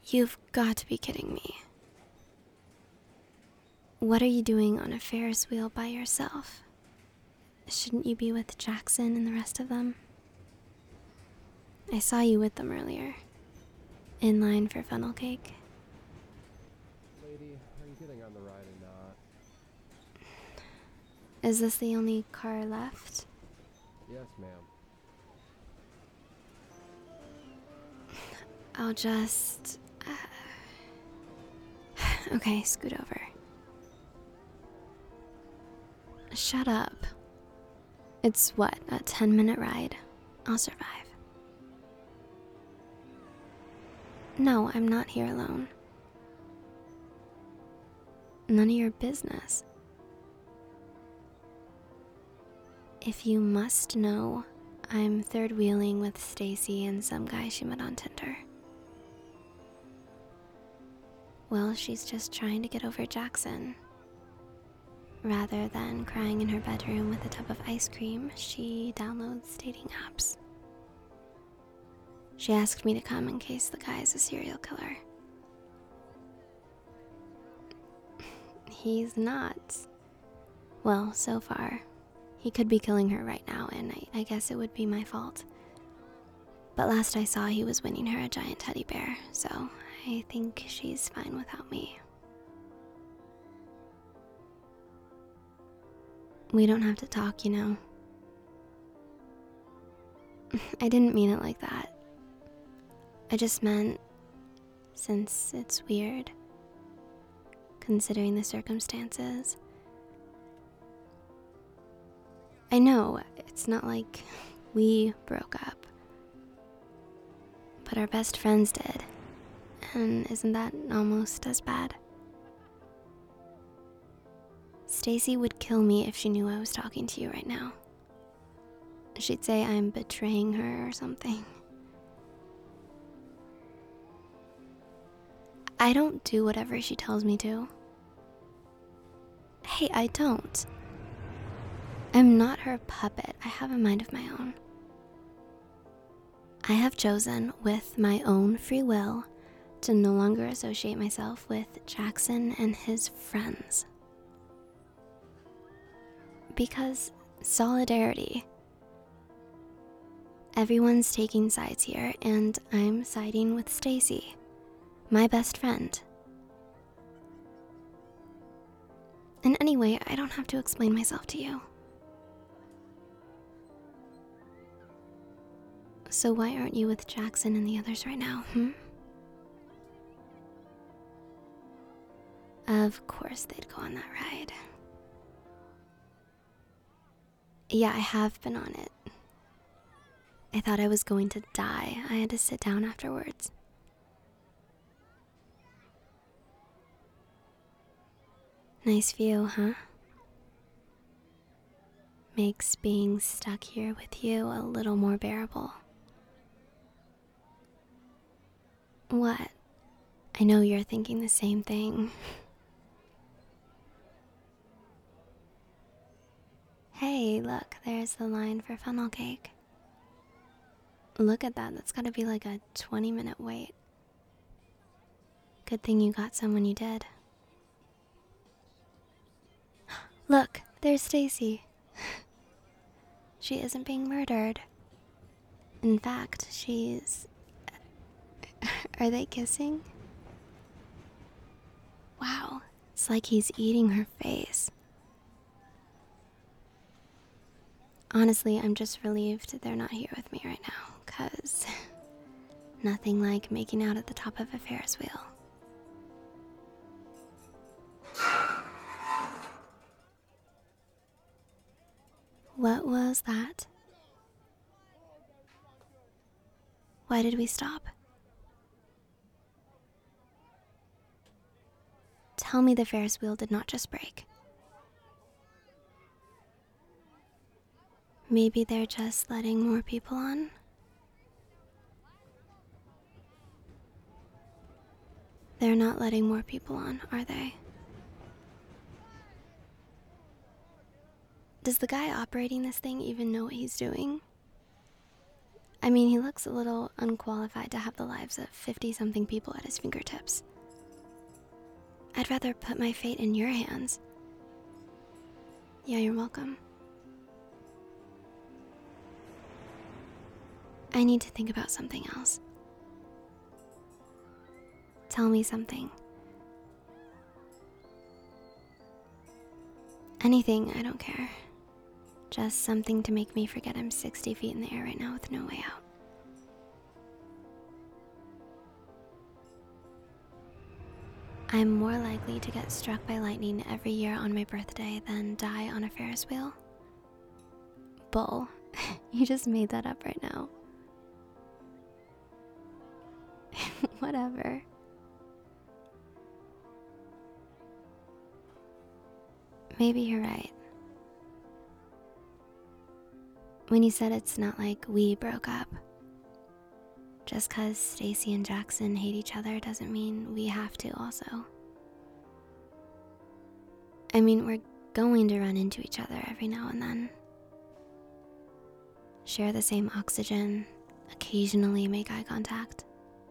You've got to be kidding me. What are you doing on a Ferris wheel by yourself? Shouldn't you be with Jackson and the rest of them? I saw you with them earlier, in line for funnel cake. Lady, are you getting on the ride or not? Is this the only car left? Yes, ma'am. I'll just... Okay, scoot over. Shut up. It's what, a 10-minute ride? I'll survive. No, I'm not here alone. None of your business. If you must know, I'm third wheeling with Stacy and some guy she met on Tinder. Well, she's just trying to get over Jackson. Rather than crying in her bedroom with a tub of ice cream, she downloads dating apps. She asked me to come in case the guy is a serial killer. He's not. Well, so far. He could be killing her right now, and I guess it would be my fault. But last I saw, he was winning her a giant teddy bear, so I think she's fine without me. We don't have to talk, you know. I didn't mean it like that. I just meant, since it's weird, considering the circumstances. I know, it's not like we broke up, but our best friends did, and isn't that almost as bad? Stacy would kill me if she knew I was talking to you right now. She'd say I'm betraying her or something. I don't do whatever she tells me to. Hey, I don't. I'm not her puppet. I have a mind of my own. I have chosen, with my own free will, to no longer associate myself with Jackson and his friends. Because solidarity. Everyone's taking sides here, and I'm siding with Stacy, my best friend. And anyway, I don't have to explain myself to you. So why aren't you with Jackson and the others right now, Of course they'd go on that ride. Yeah, I have been on it. I thought I was going to die. I had to sit down afterwards. Nice view, huh? Makes being stuck here with you a little more bearable. What? I know you're thinking the same thing. Hey, look, there's the line for funnel cake. Look at that, that's gotta be like a 20-minute wait. Good thing you got some when you did. Look, there's Stacy. She isn't being murdered. In fact, she's... Are they kissing? Wow, it's like he's eating her face. Honestly, I'm just relieved they're not here with me right now, 'cause nothing like making out at the top of a Ferris wheel. What was that? Why did we stop? Tell me the Ferris wheel did not just break. Maybe they're just letting more people on? They're not letting more people on, are they? Does the guy operating this thing even know what he's doing? I mean, he looks a little unqualified to have the lives of 50-something people at his fingertips. I'd rather put my fate in your hands. Yeah, you're welcome. I need to think about something else. Tell me something. Anything, I don't care. Just something to make me forget I'm 60 feet in the air right now with no way out. I'm more likely to get struck by lightning every year on my birthday than die on a Ferris wheel. Bull. You just made that up right now. Whatever. Maybe you're right. When you said it's not like we broke up. Just 'cause Stacy and Jackson hate each other doesn't mean we have to also. I mean, we're going to run into each other every now and then. Share the same oxygen, occasionally make eye contact.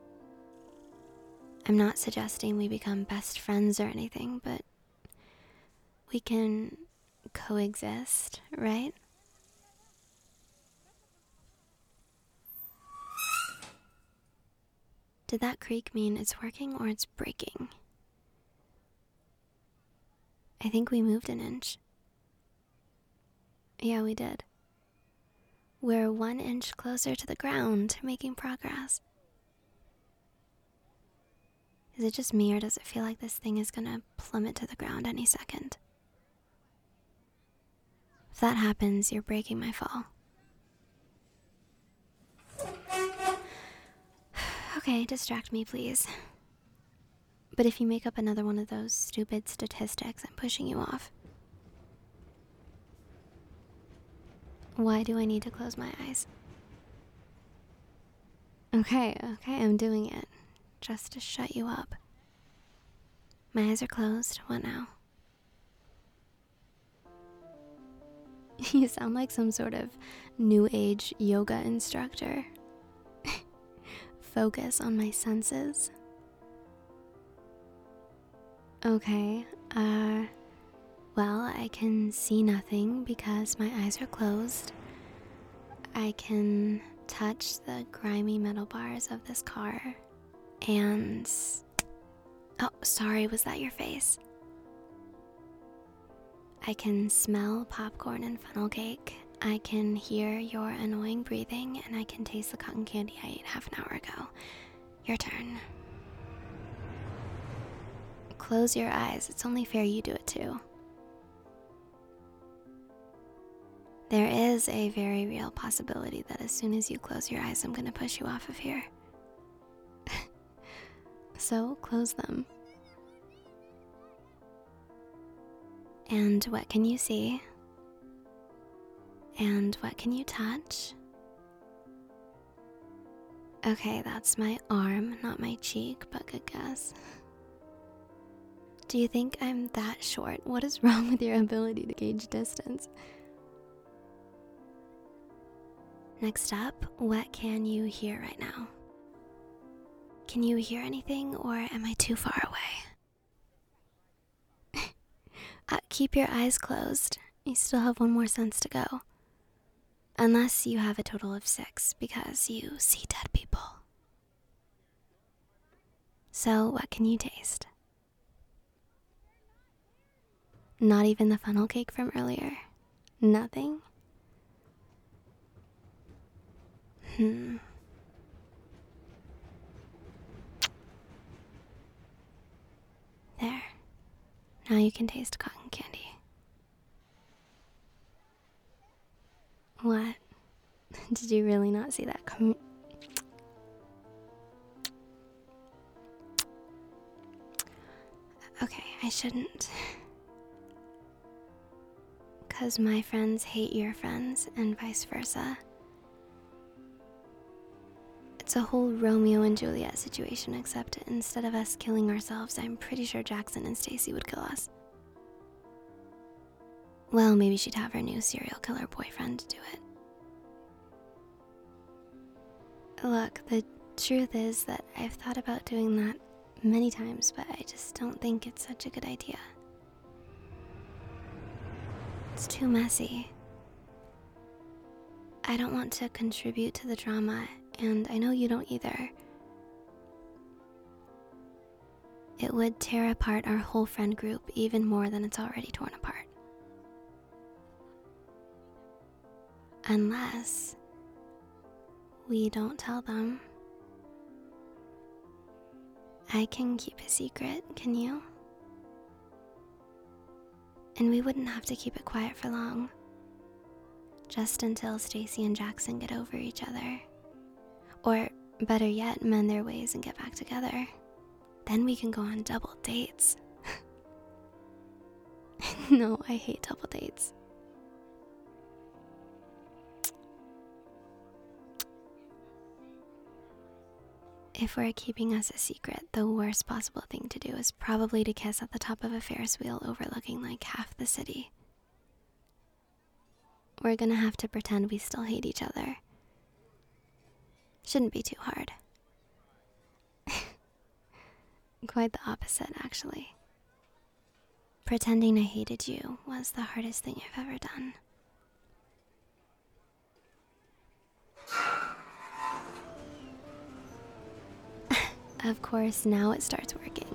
I'm not suggesting we become best friends or anything, but we can coexist, right? Did that creak mean it's working or it's breaking? I think we moved an inch. Yeah, we did. We're 1 inch closer to the ground, making progress. Is it just me or does it feel like this thing is gonna plummet to the ground any second? If that happens, you're breaking my fall. Okay, distract me, please. But if you make up another one of those stupid statistics, I'm pushing you off. Why do I need to close my eyes? Okay, I'm doing it. Just to shut you up. My eyes are closed. What now? You sound like some sort of new age yoga instructor. Focus on my senses. Okay, well, I can see nothing because my eyes are closed. I can touch the grimy metal bars of this car and... Oh, sorry, was that your face? I can smell popcorn and funnel cake. I can hear your annoying breathing, and I can taste the cotton candy I ate half an hour ago. Your turn. Close your eyes. It's only fair you do it too. There is a very real possibility that as soon as you close your eyes, I'm gonna push you off of here. So close them. And what can you see? And what can you touch? Okay, that's my arm, not my cheek, but good guess. Do you think I'm that short? What is wrong with your ability to gauge distance? Next up, what can you hear right now? Can you hear anything, or am I too far away? Keep your eyes closed. You still have one more sense to go. Unless you have a total of 6 because you see dead people. So what can you taste? Not even the funnel cake from earlier? Nothing? There. Now you can taste cotton candy. What? Did you really not see that coming? Okay, I shouldn't. 'Cause my friends hate your friends and vice versa. It's a whole Romeo and Juliet situation, except instead of us killing ourselves, I'm pretty sure Jackson and Stacy would kill us. Well, maybe she'd have her new serial killer boyfriend do it. Look, the truth is that I've thought about doing that many times, but I just don't think it's such a good idea. It's too messy. I don't want to contribute to the drama, and I know you don't either. It would tear apart our whole friend group even more than it's already torn apart. Unless we don't tell them. I can keep a secret, can you? And we wouldn't have to keep it quiet for long. Just until Stacy and Jackson get over each other. Or, better yet, mend their ways and get back together. Then we can go on double dates. No, I hate double dates. If we're keeping us a secret, the worst possible thing to do is probably to kiss at the top of a Ferris wheel overlooking like half the city. We're gonna have to pretend we still hate each other. Shouldn't be too hard. Quite the opposite, actually. Pretending I hated you was the hardest thing I've ever done. Of course, now it starts working.